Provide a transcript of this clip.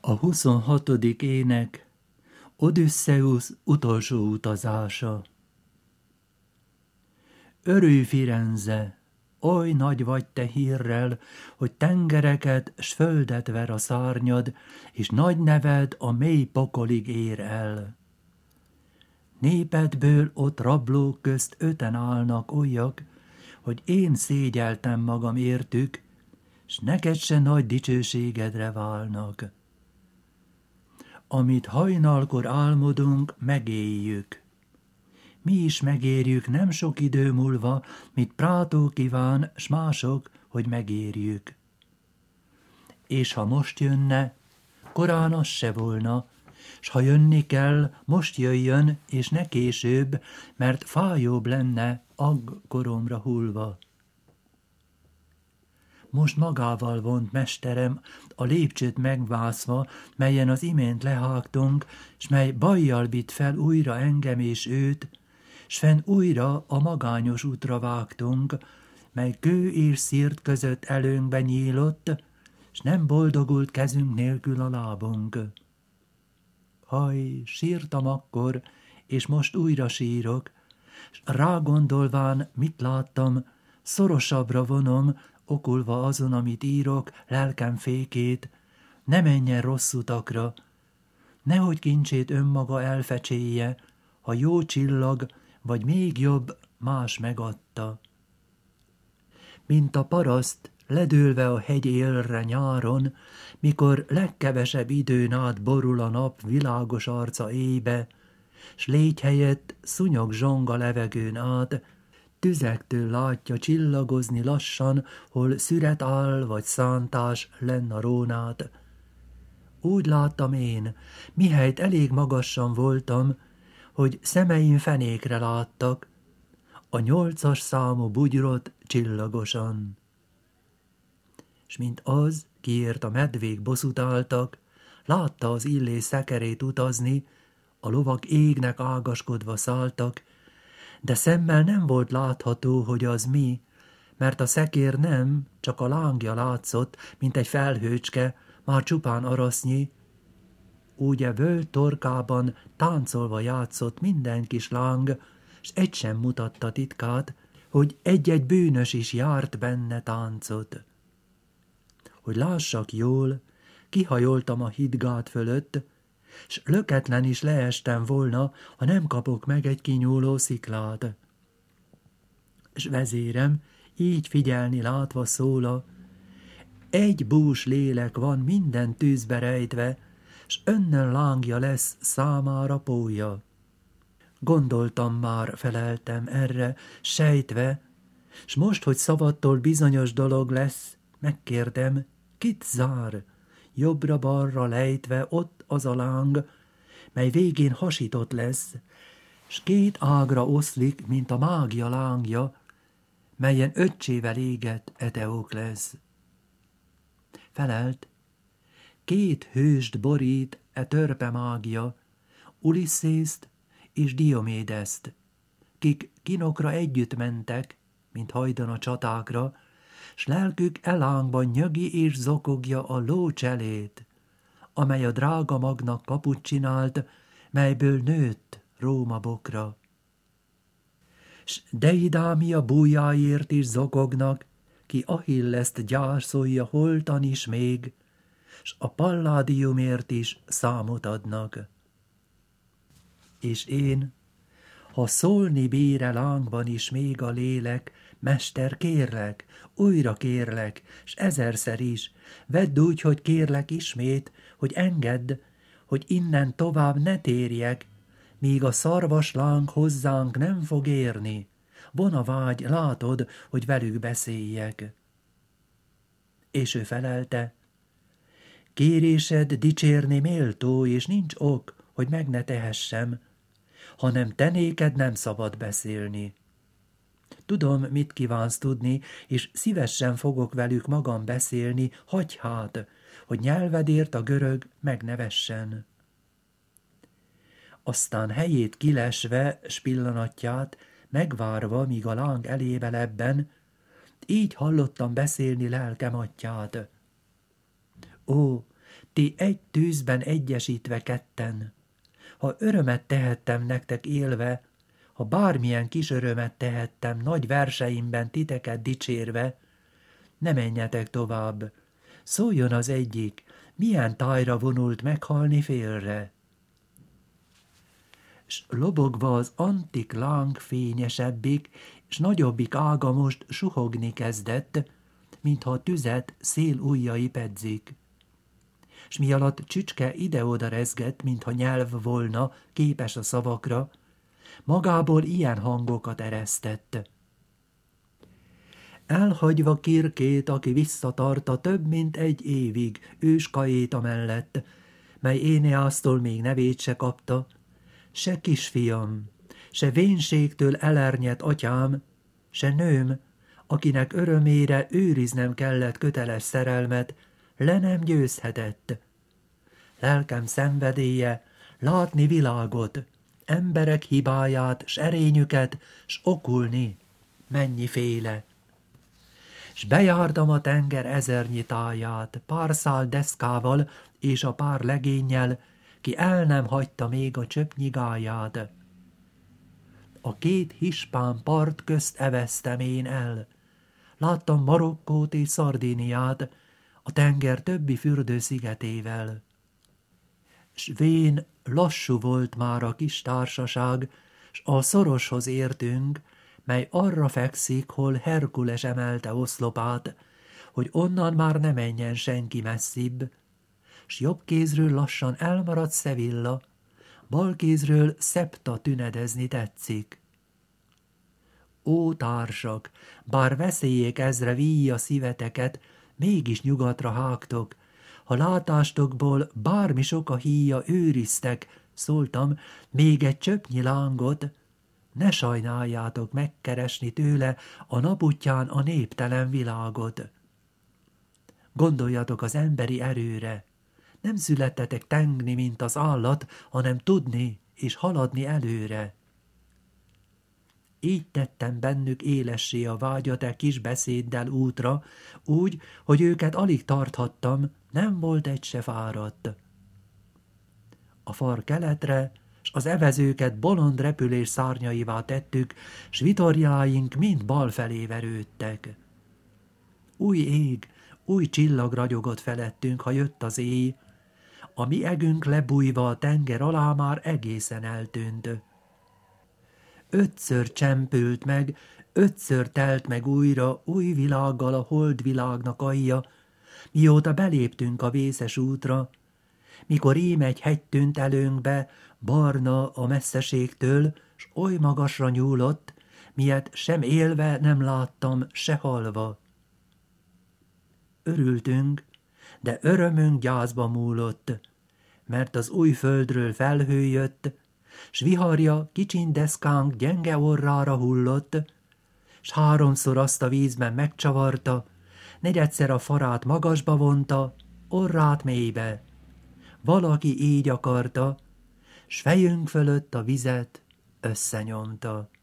A 26. ének Odüsszeusz utolsó utazása. Örülj, Firenze, oly nagy vagy te hírrel, hogy tengereket s földet ver a szárnyad, és nagy neved a mély pokolig ér el. Népedből ott rablók közt 5-en állnak olyak, hogy én szégyeltem magam értük, s neked se nagy dicsőségedre válnak. Amit hajnalkor álmodunk, megéljük. Mi is megérjük nem sok idő múlva, mit Prátó kíván, s mások, hogy megérjük. És ha most jönne, korán az se volna, s ha jönni kell, most jöjjön, és ne később, mert fájóbb lenne agg-koromra hullva. Most magával vont mesterem a lépcsőt megvászva, melyen az imént lehágtunk, s mely bajjal vitt fel újra engem és őt, s fenn újra a magányos útra vágtunk, mely kő és szírt között előnkbe nyílott, s nem boldogult kezünk nélkül a lábunk. Haj, sírtam akkor, és most újra sírok, s rágondolván mit láttam, szorosabbra vonom, okulva azon, amit írok, lelkem fékét, ne menjen rossz utakra, nehogy kincsét önmaga elfecséje, ha jó csillag, vagy még jobb, más megadta. Mint a paraszt, ledőlve a hegy élre nyáron, mikor legkevesebb időn át borul a nap világos arca éjbe, s légy helyett szúnyog zsong a levegőn át, tüzektől látja csillagozni lassan, hol szüret áll vagy szántás lenn a rónát. Úgy láttam én, mihelyt elég magasan voltam, hogy szemeim fenékre láttak, a 8-as számú bugyrot csillagosan. S mint az, kiért a medvék bosszút álltak, látta az illés szekerét utazni, a lovak égnek ágaskodva szálltak, de szemmel nem volt látható, hogy az mi, mert a szekér nem, csak a lángja látszott, mint egy felhőcske, már csupán arasznyi. Úgy e völgy torkában táncolva játszott minden kis láng, s egy sem mutatta titkát, hogy egy-egy bűnös is járt benne táncot. Hogy lássak jól, kihajoltam a hídgát fölött, s löketlen is leestem volna, ha nem kapok meg egy kinyúló sziklát. S vezérem, így figyelni látva szóla, egy bús lélek van minden tűzbe rejtve, s önnön lángja lesz számára pólya. Gondoltam már, feleltem erre, sejtve, s most, hogy szavattól bizonyos dolog lesz, megkérdem, kit zár? Jobbra-balra lejtve ott az a láng, mely végén hasított lesz, s 2 ágra oszlik, mint a mágia lángja, melyen öccsével égett Eteoklesz. Felelt, 2 hőst borít e törpe mágia, Ulisszészt és Diomédeszt, kik kinokra együtt mentek, mint hajdan a csatákra, s lelkük elángban nyögi és zokogja a ló cselét, amely a drága magnak kaput csinált, melyből nőtt Róma bokra. S Deidámia bújáért is zokognak, ki Achilleszt gyászolja holtan is még, s a Palládiumért is számot adnak. És én, ha szólni bír-e lángban is még a lélek, mester, kérlek, újra kérlek, s 1000-szer is, vedd úgy, hogy kérlek ismét, hogy engedd, hogy innen tovább ne térjek, míg a szarvasláng hozzánk nem fog érni. Von a vágy, látod, hogy velük beszéljek. És ő felelte, kérésed dicsérni méltó, és nincs ok, hogy meg ne tehessem, hanem te néked nem szabad beszélni. Tudom, mit kívánsz tudni, és szívesen fogok velük magam beszélni, hagyj hát, hogy nyelvedért a görög megnevessen. Aztán helyét kilesve, s pillanatját, megvárva, míg a láng elébe lebben, így hallottam beszélni lelkem atyát. Ó, ti egy tűzben egyesítve ketten. Ha örömet tehettem nektek élve, ha bármilyen kis örömet tehettem nagy verseimben titeket dicsérve, ne menjetek tovább, szóljon az egyik, milyen tájra vonult meghalni félre. S lobogva az antik láng fényesebbik, és nagyobbik ága most suhogni kezdett, mintha a tüzet szél ujjai pedzik. S mi alatt csücske ide-oda rezgett, mintha nyelv volna, képes a szavakra, magából ilyen hangokat eresztett. Elhagyva Kirkét, aki visszatarta több mint egy évig őskaéta mellett, mely Éneásztól még nevét se kapta, se kisfiam, se vénségtől elernyett atyám, se nőm, akinek örömére őriznem kellett köteles szerelmet, le nem győzhetett. Lelkem szenvedélye, látni világot, emberek hibáját, s erényüket, s okulni, mennyiféle. S bejártam a tenger ezernyi táját, pár szál deszkával és a pár legénnyel, ki el nem hagyta még a csöpnyi gályát. A két hispán part közt eveztem én el. Láttam Marokkót és Szardiniát, a tenger többi fürdőszigetével. S vén lassú volt már a kis társaság, s a szoroshoz értünk, mely arra fekszik, hol Herkules emelte oszlopát, hogy onnan már ne menjen senki messzibb, s jobb kézről lassan elmaradt Sevilla, bal kézről Szepta tünedezni tetszik. Ó, társak, bár veszélyék ezre víjja szíveteket, mégis nyugatra hágtok, ha látástokból bármi sok a híja őriztek, szóltam, még egy csöpnyi lángot, ne sajnáljátok megkeresni tőle a napútján a néptelen világot. Gondoljatok az emberi erőre, nem születtetek tengni, mint az állat, hanem tudni és haladni előre. Így tettem bennük élessé a vágyat e kis beszéddel útra, úgy, hogy őket alig tarthattam, nem volt egy se fáradt. A far keletre, s az evezőket bolond repülés szárnyaivá tettük, s vitorjáink mind bal felé verődtek. Új ég, új csillag ragyogott felettünk, ha jött az éj, a mi egünk lebújva a tenger alá már egészen eltűnt. 5-ször csempült meg, 5-ször telt meg újra új világgal a holdvilágnak alja, mióta beléptünk a vészes útra, mikor ím egy hegy tűnt előnkbe, barna a messzeségtől, s oly magasra nyúlott, milyet sem élve nem láttam, se halva. Örültünk, de örömünk gyászba múlott, mert az új földről felhő jött, s viharja kicsin deszkánk gyenge orrára hullott, s 3-szor azt a vízben megcsavarta, 4-szer a farát magasba vonta, orrát mélybe. Valaki így akarta, s fejünk fölött a vizet összenyomta.